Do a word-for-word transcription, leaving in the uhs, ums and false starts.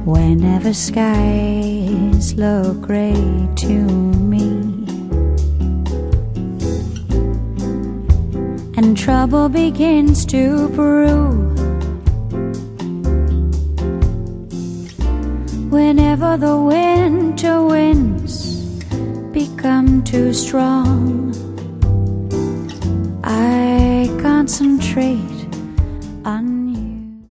whenever skies look gray to me, and trouble begins to brew. Whenever the winter winds become too strong, I concentrate on